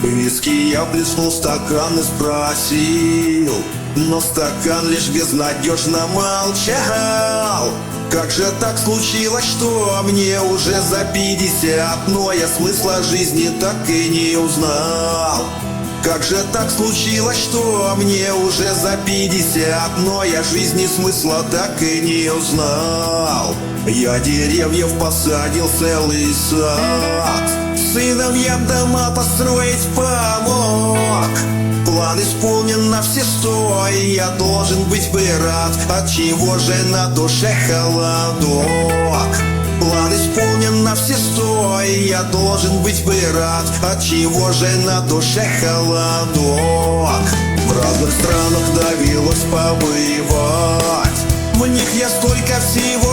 Виски я плеснул в стакан и спросил, но стакан лишь безнадежно молчал. Как же так случилось, что мне уже за 50, но я смысла жизни так и не узнал? Как же так случилось, что мне уже за 50, но я жизни смысла так и не узнал? Я деревьев посадил целый сад, сыновьям дома построить помог. План исполнен на все 100, и я должен быть бы рад. Отчего же на душе холодок? План исполнен на все 100, и я должен быть бы рад. Отчего же на душе холодок? В разных странах довелось побывать, в них я столько всего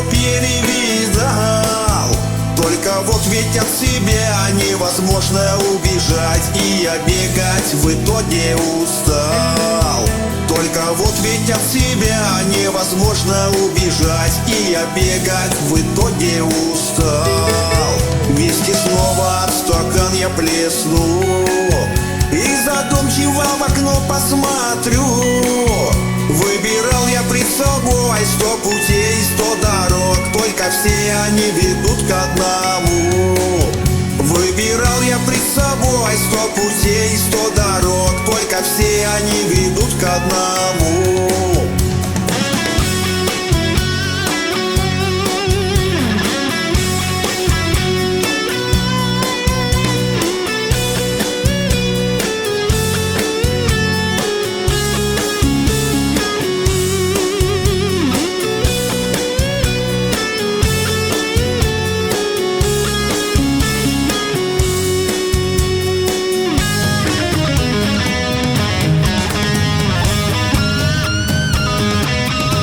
перевидал. Только вот ведь от себя невозможно убежать, и я бегать в итоге устал. Только вот ведь от себя невозможно убежать, и я бегать в итоге устал. Виски снова от стакан я плесну и задумчиво в окно посмотрю. Выбирал я пред собой 100 путей, 100 дорог, только все они ведут к одному. Выбирал я пред собой 100 путей, 100 дорог, только все они ведут к одному.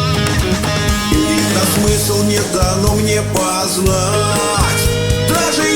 Смысл не дано мне познать, даже